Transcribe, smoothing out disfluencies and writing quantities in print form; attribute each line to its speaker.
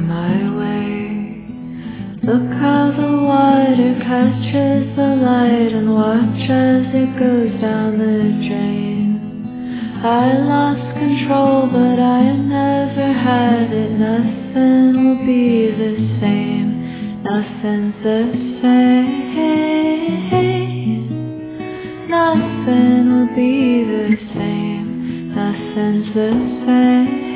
Speaker 1: my way. Look how the water catches the light and watch as it goes down the drain. I lost control, but I never had it. Nothing will be the same. Nothing's the same. Nothing will be the same. Nothing's the same.